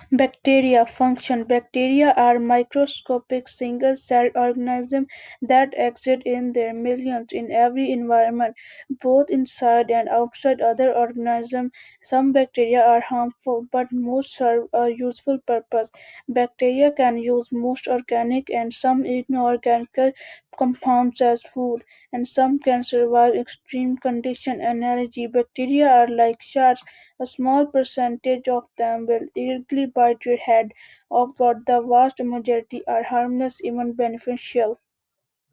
Bacteria function. Bacteria are microscopic single-celled organisms that exist in their millions in every environment, both inside and outside other organisms. Some bacteria are harmful, but most serve a useful purpose. Bacteria can use most organic and some inorganic compounds as food, and some can survive extreme conditions. Analogy: bacteria are like sharks. A small percentage of them will easily bite your head off, but the vast majority are harmless, even beneficial.